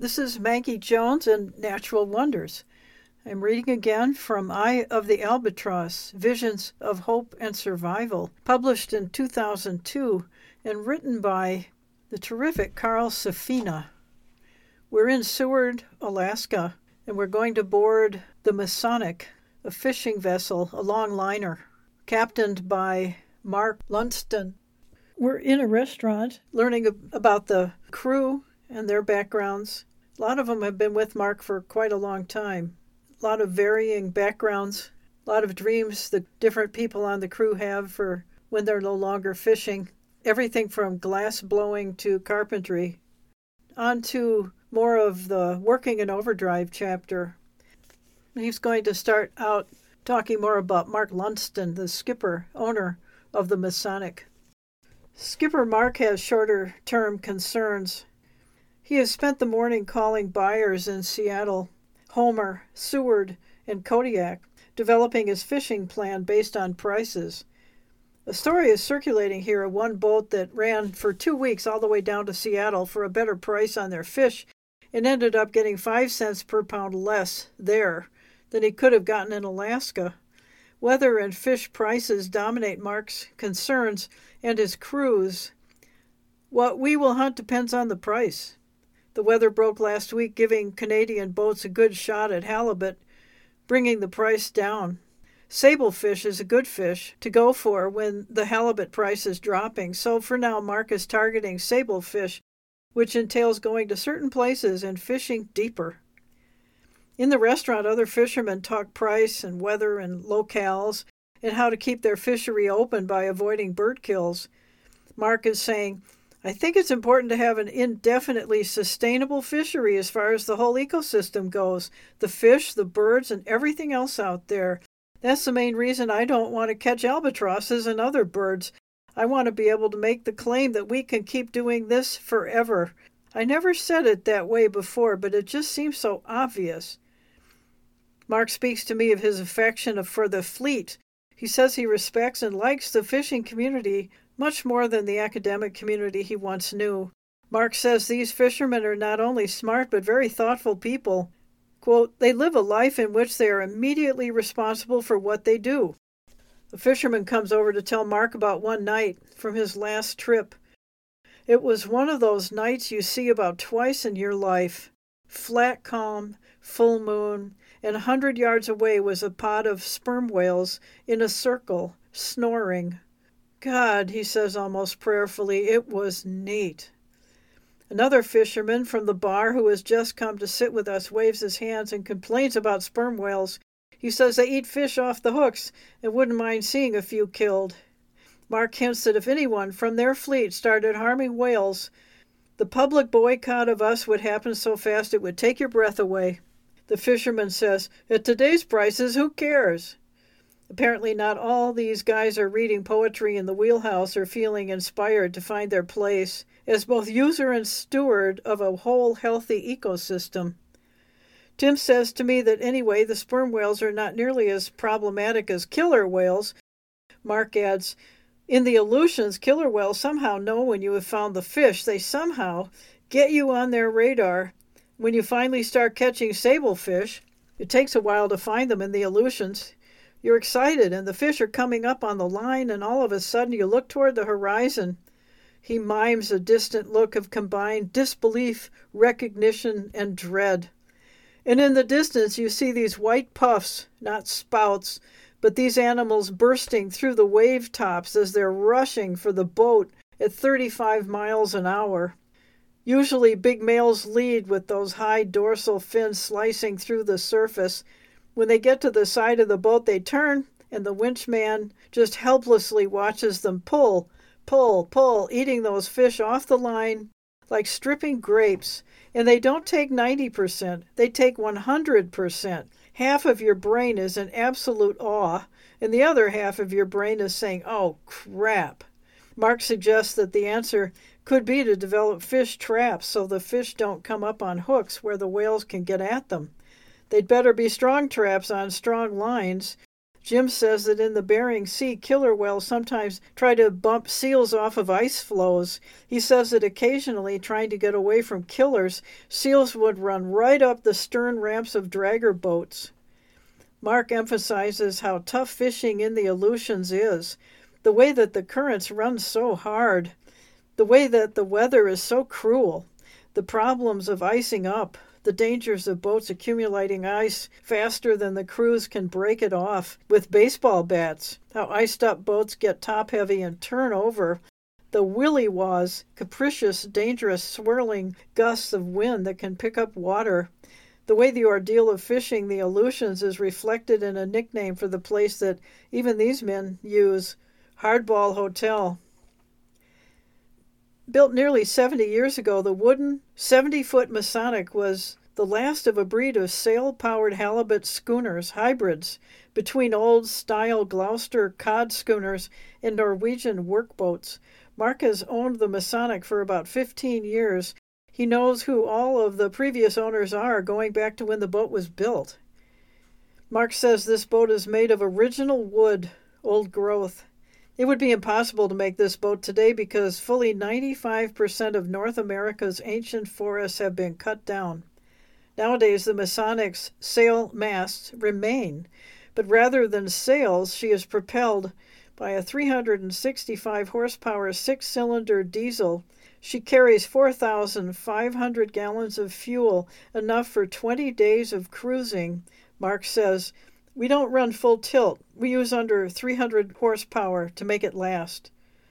This is Maggie Jones and Natural Wonders. I'm reading again from Eye of the Albatross, Visions of Hope and Survival, published in 2002 and written by the terrific Carl Safina. We're in Seward, Alaska, and we're going to board the Masonic, a fishing vessel, a long liner, captained by Mark Lunston. We're in a restaurant learning about the crew and their backgrounds. A lot of them have been with Mark for quite a long time. A lot of varying backgrounds, a lot of dreams that different people on the crew have for when they're no longer fishing. Everything from glass blowing to carpentry. On to more of the working in overdrive chapter. He's going to start out talking more about Mark Lunston, the skipper, owner of the Masonic. Skipper Mark has shorter-term concerns. He has spent the morning calling buyers in Seattle, Homer, Seward, and Kodiak, developing his fishing plan based on prices. A story is circulating here of one boat that ran for 2 weeks all the way down to Seattle for a better price on their fish and ended up getting 5 cents per pound less there than he could have gotten in Alaska. Weather and fish prices dominate Mark's concerns and his crew's. What we will hunt depends on the price. The weather broke last week, giving Canadian boats a good shot at halibut, bringing the price down. Sablefish is a good fish to go for when the halibut price is dropping, so for now Mark is targeting sablefish, which entails going to certain places and fishing deeper. In the restaurant, other fishermen talk price and weather and locales and how to keep their fishery open by avoiding bird kills. Mark is saying, I think it's important to have an indefinitely sustainable fishery as far as the whole ecosystem goes, the fish, the birds, and everything else out there. That's the main reason I don't want to catch albatrosses and other birds. I want to be able to make the claim that we can keep doing this forever. I never said it that way before, but it just seems so obvious. Mark speaks to me of his affection for the fleet. He says he respects and likes the fishing community much more than the academic community he once knew. Mark says these fishermen are not only smart but very thoughtful people. Quote, they live a life in which they are immediately responsible for what they do. The fisherman comes over to tell Mark about one night from his last trip. It was one of those nights you see about twice in your life. Flat calm, full moon, and 100 yards away was a pod of sperm whales in a circle, snoring. God, he says almost prayerfully, it was neat. Another fisherman from the bar who has just come to sit with us waves his hands and complains about sperm whales. He says they eat fish off the hooks and wouldn't mind seeing a few killed. Mark hints that if anyone from their fleet started harming whales, the public boycott of us would happen so fast it would take your breath away. The fisherman says, at today's prices, who cares? Apparently not all these guys are reading poetry in the wheelhouse or feeling inspired to find their place as both user and steward of a whole healthy ecosystem. Tim says to me that anyway, the sperm whales are not nearly as problematic as killer whales. Mark adds, in the Aleutians, killer whales somehow know when you have found the fish. They somehow get you on their radar. When you finally start catching sablefish, it takes a while to find them in the Aleutians. You're excited, and the fish are coming up on the line, and all of a sudden you look toward the horizon. He mimes a distant look of combined disbelief, recognition, and dread. And in the distance you see these white puffs, not spouts, but these animals bursting through the wave tops as they're rushing for the boat at 35 miles an hour. Usually big males lead with those high dorsal fins slicing through the surface. When they get to the side of the boat, they turn, and the winchman just helplessly watches them pull, eating those fish off the line like stripping grapes. And they don't take 90%, they take 100%. Half of your brain is in absolute awe, and the other half of your brain is saying, oh, crap. Mark suggests that the answer could be to develop fish traps so the fish don't come up on hooks where the whales can get at them. They'd better be strong traps on strong lines Jim says that in the Bering Sea, killer whales sometimes try to bump seals off of ice floes. He says that occasionally, trying to get away from killers, seals would run right up the stern ramps of dragger boats. Mark emphasizes how tough fishing in the Aleutians is, the way that the currents run so hard, the way that the weather is so cruel, the problems of icing up, the dangers of boats accumulating ice faster than the crews can break it off with baseball bats, how iced-up boats get top-heavy and turn over, the willy-waws, capricious, dangerous, swirling gusts of wind that can pick up water, the way the ordeal of fishing the Aleutians is reflected in a nickname for the place that even these men use, Hardball Hotel. Built nearly 70 years ago, the wooden 70-foot Masonic was the last of a breed of sail-powered halibut schooners, hybrids, between old-style Gloucester cod schooners and Norwegian workboats. Mark has owned the Masonic for about 15 years. He knows who all of the previous owners are, going back to when the boat was built. Mark says this boat is made of original wood, old growth. It would be impossible to make this boat today because fully 95% of North America's ancient forests have been cut down. Nowadays, the Masonic's sail masts remain, but rather than sails, she is propelled by a 365 horsepower six-cylinder diesel. She carries 4,500 gallons of fuel, enough for 20 days of cruising. Mark says, "We don't run full tilt. We use under 300 horsepower to make it last."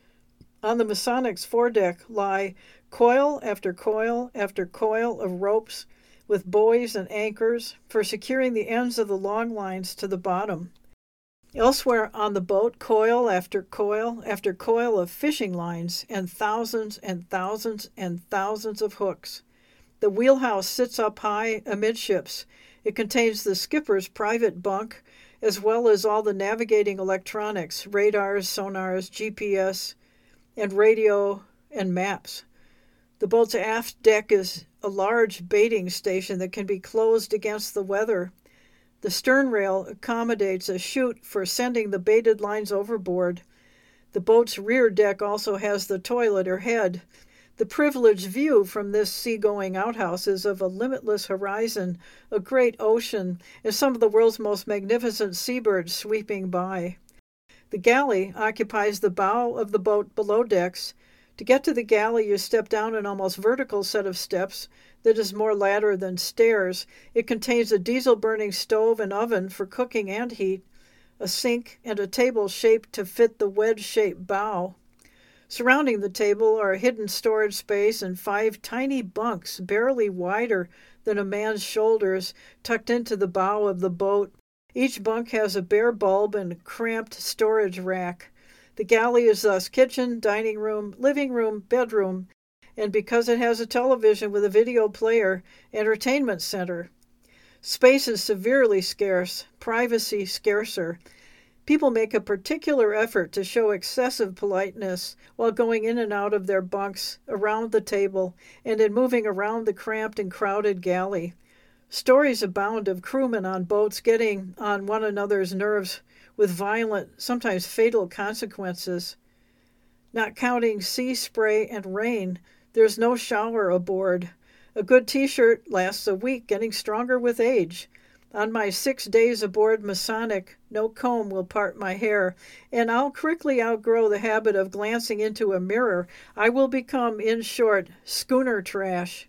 On the Masonic's foredeck lie coil after coil after coil of ropes with buoys and anchors for securing the ends of the long lines to the bottom. Elsewhere on the boat, coil after coil after coil of fishing lines and thousands and thousands and thousands of hooks. The wheelhouse sits up high amidships. It contains the skipper's private bunk, as well as all the navigating electronics, radars, sonars, GPS, and radio and maps. The boat's aft deck is a large baiting station that can be closed against the weather. The stern rail accommodates a chute for sending the baited lines overboard. The boat's rear deck also has the toilet or head. The privileged view from this seagoing outhouse is of a limitless horizon, a great ocean, and some of the world's most magnificent seabirds sweeping by. The galley occupies the bow of the boat below decks. To get to the galley, you step down an almost vertical set of steps that is more ladder than stairs. It contains a diesel-burning stove and oven for cooking and heat, a sink, and a table shaped to fit the wedge-shaped bow. Surrounding the table are a hidden storage space and 5 tiny bunks, barely wider than a man's shoulders, tucked into the bow of the boat. Each bunk has a bare bulb and cramped storage rack. The galley is thus kitchen, dining room, living room, bedroom, and because it has a television with a video player, entertainment center. Space is severely scarce, privacy scarcer. People make a particular effort to show excessive politeness while going in and out of their bunks, around the table, and in moving around the cramped and crowded galley. Stories abound of crewmen on boats getting on one another's nerves with violent, sometimes fatal consequences. Not counting sea spray and rain, there's no shower aboard. A good T-shirt lasts a week, getting stronger with age. On my 6 days aboard Masonic, no comb will part my hair, and I'll quickly outgrow the habit of glancing into a mirror. I will become, in short, schooner trash.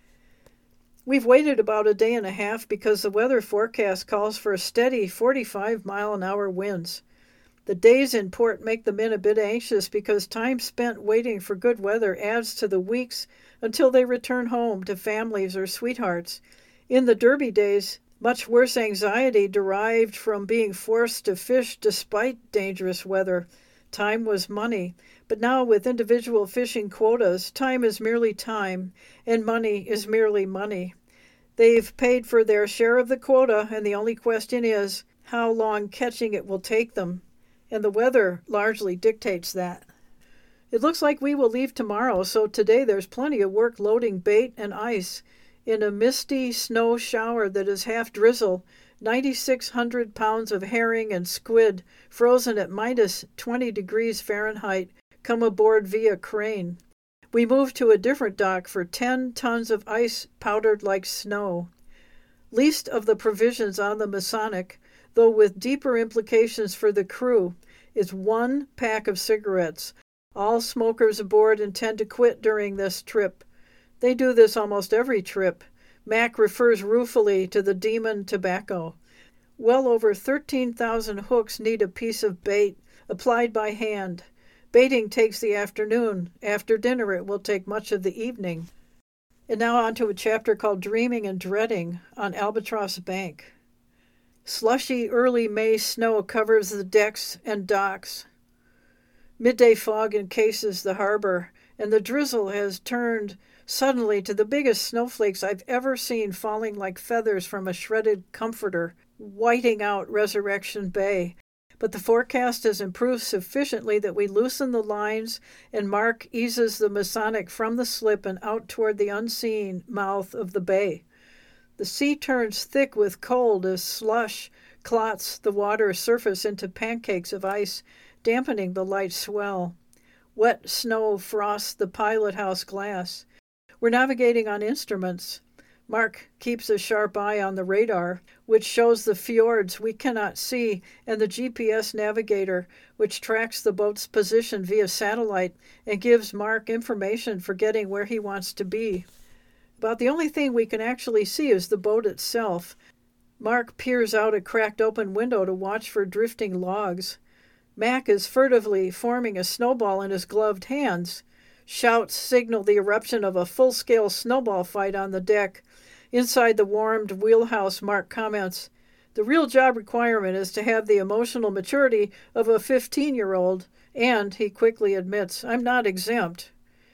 We've waited about a day and a half because the weather forecast calls for steady 45-mile-an-hour winds. The days in port make the men a bit anxious because time spent waiting for good weather adds to the weeks until they return home to families or sweethearts. In the Derby days, much worse anxiety derived from being forced to fish despite dangerous weather. Time was money, but now with individual fishing quotas, time is merely time, and money is merely money. They've paid for their share of the quota, and the only question is how long catching it will take them, and the weather largely dictates that. It looks like we will leave tomorrow, so today there's plenty of work loading bait and ice. In a misty snow shower that is half drizzle, 9,600 pounds of herring and squid frozen at minus 20 degrees Fahrenheit come aboard via crane. We move to a different dock for 10 tons of ice powdered like snow. Least of the provisions on the Masonic, though with deeper implications for the crew, is 1 pack of cigarettes. All smokers aboard intend to quit during this trip. They do this almost every trip. Mac refers ruefully to the demon tobacco. Well over 13,000 hooks need a piece of bait, applied by hand. Baiting takes the afternoon. After dinner it will take much of the evening. And now on to a chapter called Dreaming and Dreading on Albatross Bank. Slushy early May snow covers the decks and docks. Midday fog encases the harbor, and the drizzle has turned suddenly to the biggest snowflakes I've ever seen falling like feathers from a shredded comforter, whiting out Resurrection Bay. But the forecast has improved sufficiently that we loosen the lines, and Mark eases the Masonic from the slip and out toward the unseen mouth of the bay. The sea turns thick with cold as slush clots the water surface into pancakes of ice, dampening the light swell. Wet snow frosts the pilot house glass. We're navigating on instruments. Mark keeps a sharp eye on the radar, which shows the fjords we cannot see, and the GPS navigator, which tracks the boat's position via satellite and gives Mark information for getting where he wants to be. About the only thing we can actually see is the boat itself. Mark peers out a cracked open window to watch for drifting logs. Mac is furtively forming a snowball in his gloved hands. Shouts signal the eruption of a full-scale snowball fight on the deck. Inside the warmed wheelhouse, Mark comments, "The real job requirement is to have the emotional maturity of a 15-year-old, and," he quickly admits, "I'm not exempt."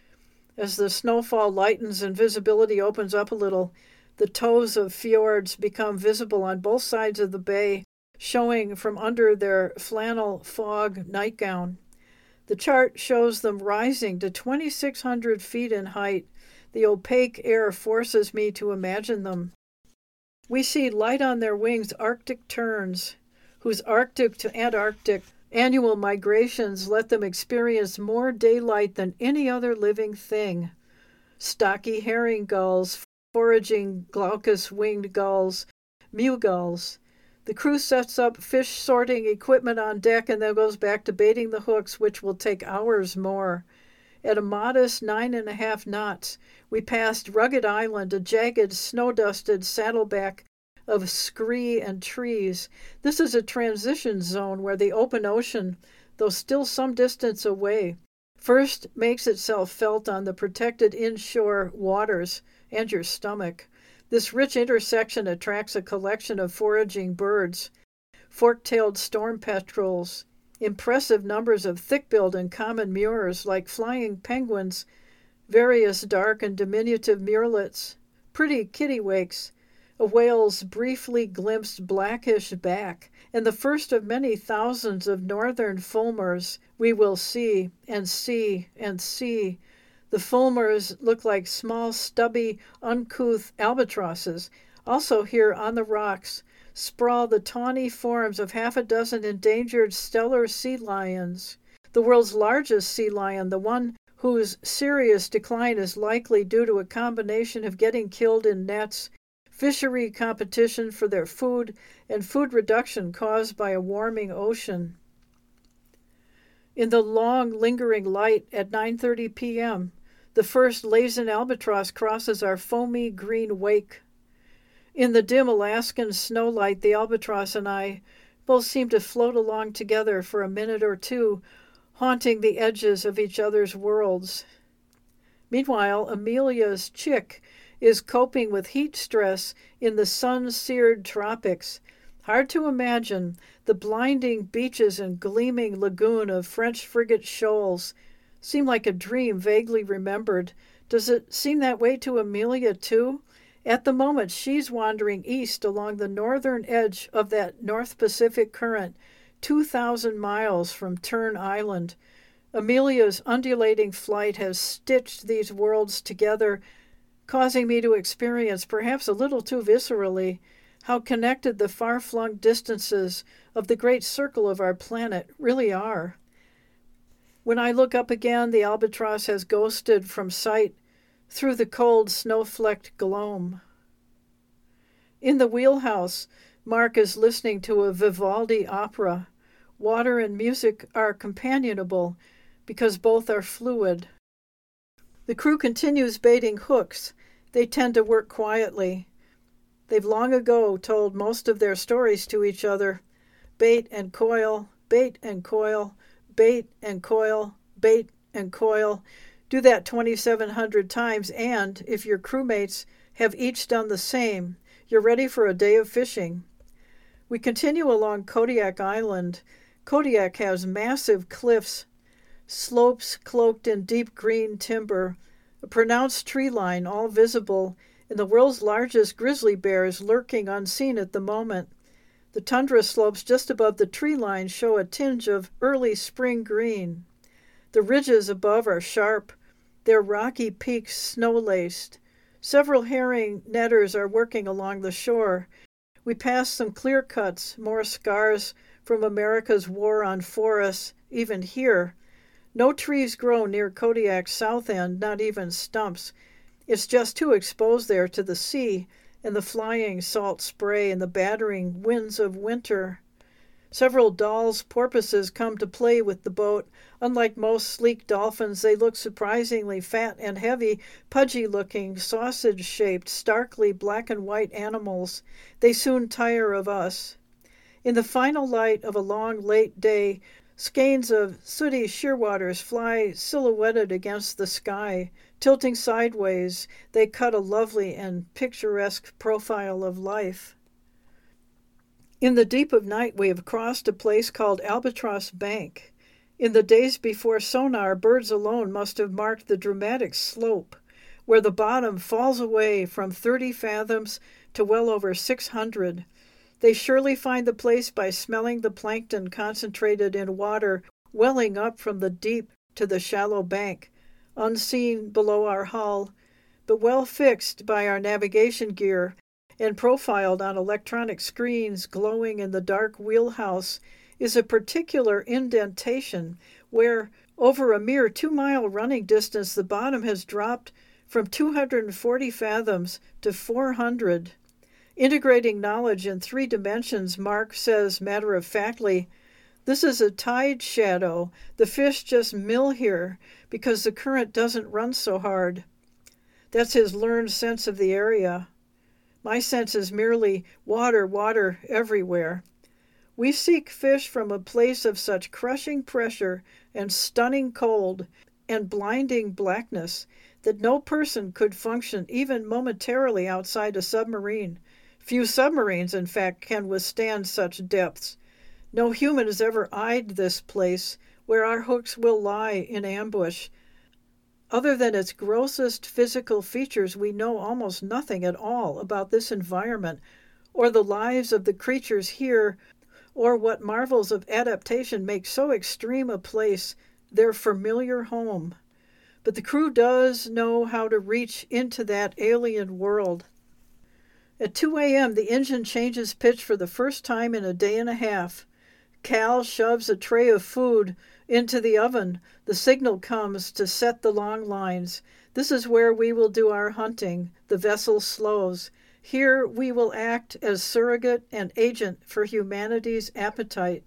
As the snowfall lightens and visibility opens up a little, the toes of fjords become visible on both sides of the bay, showing from under their flannel fog nightgown. The chart shows them rising to 2,600 feet in height. The opaque air forces me to imagine them. We see light on their wings Arctic terns, whose Arctic to Antarctic annual migrations let them experience more daylight than any other living thing. Stocky herring gulls, foraging glaucous-winged gulls, mew gulls. The crew sets up fish sorting equipment on deck and then goes back to baiting the hooks, which will take hours more. At a modest 9.5 knots, we passed Rugged Island, a jagged, snow-dusted saddleback of scree and trees. This is a transition zone where the open ocean, though still some distance away, first makes itself felt on the protected inshore waters and your stomach. This rich intersection attracts a collection of foraging birds, fork-tailed storm petrels, impressive numbers of thick-billed and common murres like flying penguins, various dark and diminutive murrelets, pretty kittiwakes, a whale's briefly glimpsed blackish back, and the first of many thousands of northern fulmars we will see and see and see. The fulmars look like small, stubby, uncouth albatrosses. Also here on the rocks sprawl the tawny forms of half a dozen endangered stellar sea lions. The world's largest sea lion, the one whose serious decline is likely due to a combination of getting killed in nets, fishery competition for their food, and food reduction caused by a warming ocean. In the long, lingering light at 9:30 p.m., the first Laysan albatross crosses our foamy green wake. In the dim Alaskan snowlight, the albatross and I both seem to float along together for a minute or two, haunting the edges of each other's worlds. Meanwhile, Amelia's chick is coping with heat stress in the sun-seared tropics. Hard to imagine the blinding beaches and gleaming lagoon of French frigate shoals seem like a dream vaguely remembered. Does it seem that way to Amelia, too? At the moment, she's wandering east along the northern edge of that North Pacific current, 2,000 miles from Tern Island. Amelia's undulating flight has stitched these worlds together, causing me to experience, perhaps a little too viscerally, how connected the far-flung distances of the great circle of our planet really are. When I look up again, the albatross has ghosted from sight through the cold, snow-flecked gloam. In the wheelhouse, Mark is listening to a Vivaldi opera. Water and music are companionable because both are fluid. The crew continues baiting hooks. They tend to work quietly. They've long ago told most of their stories to each other. Bait and coil, bait and coil, bait and coil, bait and coil. Do that 2,700 times, and if your crewmates have each done the same, you're ready for a day of fishing. We continue along Kodiak Island. Kodiak has massive cliffs, slopes cloaked in deep green timber, a pronounced tree line all visible, and the world's largest grizzly bears lurking unseen at the moment. The tundra slopes just above the tree line show a tinge of early spring green. The ridges above are sharp, their rocky peaks snow-laced. Several herring netters are working along the shore. We pass some clear cuts, more scars from America's war on forests, even here. No trees grow near Kodiak's south end, not even stumps. It's just too exposed there to the sea and the flying salt spray and the battering winds of winter. Several Dall's porpoises come to play with the boat. Unlike most sleek dolphins, they look surprisingly fat and heavy, pudgy-looking, sausage-shaped, starkly black and white animals. They soon tire of us. In the final light of a long, late day, skeins of sooty shearwaters fly silhouetted against the sky. Tilting sideways, they cut a lovely and picturesque profile of life. In the deep of night, we have crossed a place called Albatross Bank. In the days before sonar, birds alone must have marked the dramatic slope, where the bottom falls away from 30 fathoms to well over 600. They surely find the place by smelling the plankton concentrated in water welling up from the deep to the shallow bank, unseen below our hull, but well fixed by our navigation gear and profiled on electronic screens glowing in the dark wheelhouse is a particular indentation where, over a mere 2-mile running distance, the bottom has dropped from 240 fathoms to 400. Integrating knowledge in 3 dimensions, Mark says matter-of-factly, "This is a tide shadow. The fish just mill here because the current doesn't run so hard." That's his learned sense of the area. My sense is merely water, water everywhere. We seek fish from a place of such crushing pressure and stunning cold and blinding blackness that no person could function even momentarily outside a submarine. Few submarines, in fact, can withstand such depths. No human has ever eyed this place where our hooks will lie in ambush. Other than its grossest physical features, we know almost nothing at all about this environment or the lives of the creatures here, or what marvels of adaptation make so extreme a place their familiar home. But the crew does know how to reach into that alien world. At 2 a.m., the engine changes pitch for the first time in a day and a half. Cal shoves a tray of food into the oven. The signal comes to set the long lines. This is where we will do our hunting. The vessel slows. Here we will act as surrogate and agent for humanity's appetite.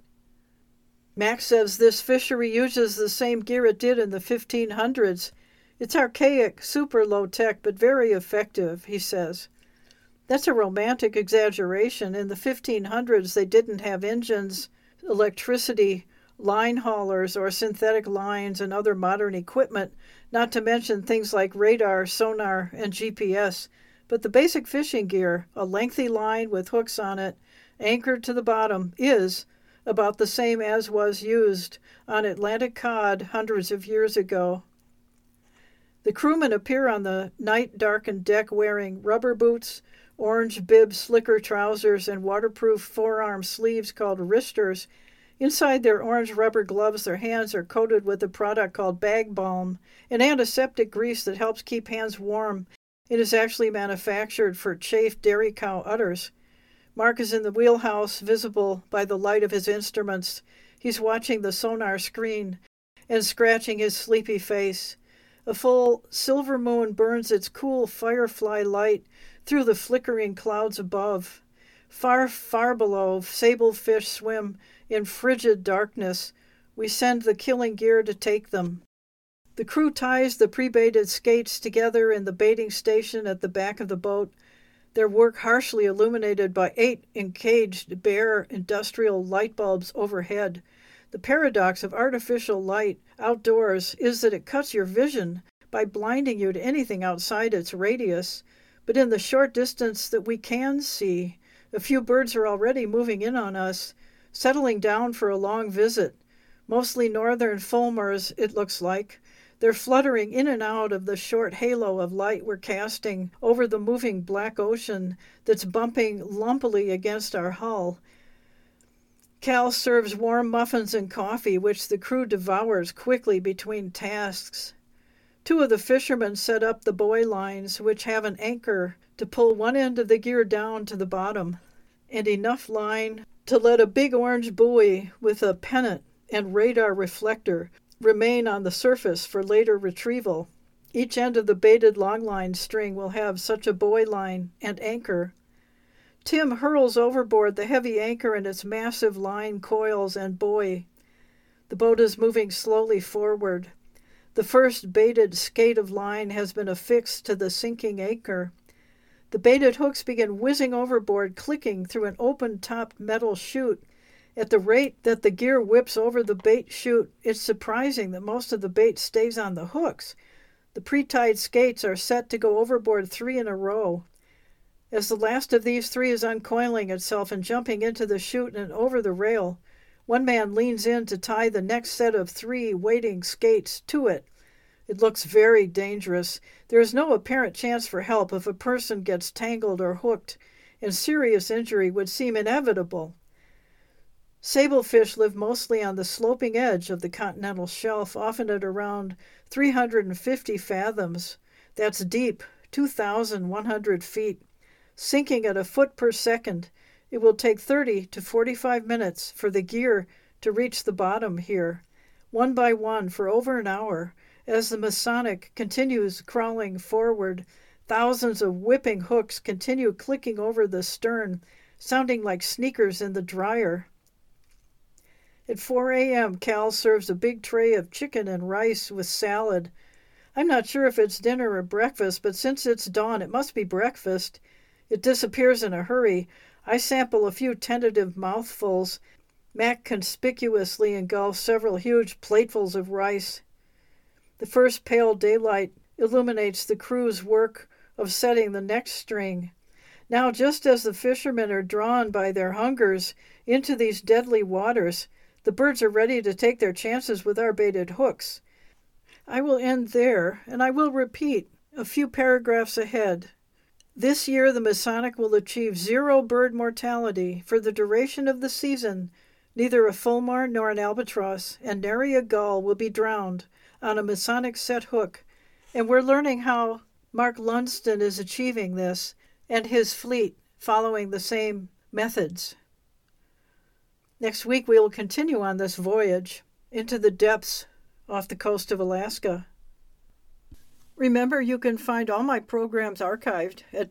Max says this fishery uses the same gear it did in the 1500s. It's archaic, super low-tech, but very effective, he says. That's a romantic exaggeration. In the 1500s, they didn't have engines, electricity, line haulers, or synthetic lines and other modern equipment, not to mention things like radar, sonar, and GPS. But the basic fishing gear, a lengthy line with hooks on it, anchored to the bottom, is about the same as was used on Atlantic cod hundreds of years ago. The crewmen appear on the night-darkened deck wearing rubber boots, orange bib slicker trousers, and waterproof forearm sleeves called wristers. Inside their orange rubber gloves, their hands are coated with a product called bag balm, an antiseptic grease that helps keep hands warm. It is actually manufactured for chafed dairy cow udders. Mark is in the wheelhouse, visible by the light of his instruments. He's watching the sonar screen and scratching his sleepy face. A full silver moon burns its cool firefly light through the flickering clouds above. Far, far below, sable fish swim in frigid darkness. We send the killing gear to take them. The crew ties the pre-baited skates together in the baiting station at the back of the boat, their work harshly illuminated by 8 encaged bare industrial light bulbs overhead. The paradox of artificial light outdoors is that it cuts your vision by blinding you to anything outside its radius. But in the short distance that we can see, a few birds are already moving in on us, settling down for a long visit. Mostly northern fulmars, it looks like. They're fluttering in and out of the short halo of light we're casting over the moving black ocean that's bumping lumpily against our hull. Cal serves warm muffins and coffee, which the crew devours quickly between tasks. 2 of the fishermen set up the buoy lines, which have an anchor to pull one end of the gear down to the bottom, and enough line to let a big orange buoy with a pennant and radar reflector remain on the surface for later retrieval. Each end of the baited longline string will have such a buoy line and anchor. Tim hurls overboard the heavy anchor and its massive line, coils, and buoy. The boat is moving slowly forward. The first baited skate of line has been affixed to the sinking anchor. The baited hooks begin whizzing overboard, clicking through an open-topped metal chute. At the rate that the gear whips over the bait chute, it's surprising that most of the bait stays on the hooks. The pre-tied skates are set to go overboard 3 in a row. As the last of these 3 is uncoiling itself and jumping into the chute and over the rail, one man leans in to tie the next set of 3 waiting skates to it. It looks very dangerous. There is no apparent chance for help if a person gets tangled or hooked, and serious injury would seem inevitable. Sablefish live mostly on the sloping edge of the continental shelf, often at around 350 fathoms. That's deep, 2,100 feet. Sinking at a foot per second, it will take 30 to 45 minutes for the gear to reach the bottom here, one by one for over an hour. As the Masonic continues crawling forward, thousands of whipping hooks continue clicking over the stern, sounding like sneakers in the dryer. At 4 a.m., Cal serves a big tray of chicken and rice with salad. I'm not sure if it's dinner or breakfast, but since it's dawn, it must be breakfast. It disappears in a hurry. I sample a few tentative mouthfuls. Mac conspicuously engulfs several huge platefuls of rice. The first pale daylight illuminates the crew's work of setting the next string. Now, just as the fishermen are drawn by their hungers into these deadly waters, the birds are ready to take their chances with our baited hooks. I will end there, and I will repeat a few paragraphs ahead. This year, the Masonic will achieve 0 bird mortality for the duration of the season. Neither a fulmar nor an albatross, and nary a gull will be drowned on a Masonic set hook, and we're learning how Mark Lunsden is achieving this, and his fleet following the same methods. Next week, we will continue on this voyage into the depths off the coast of Alaska. Remember, you can find all my programs archived at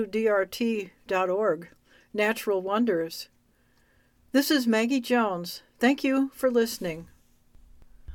wdrt.org, Natural Wonders. This is Maggie Jones. Thank you for listening.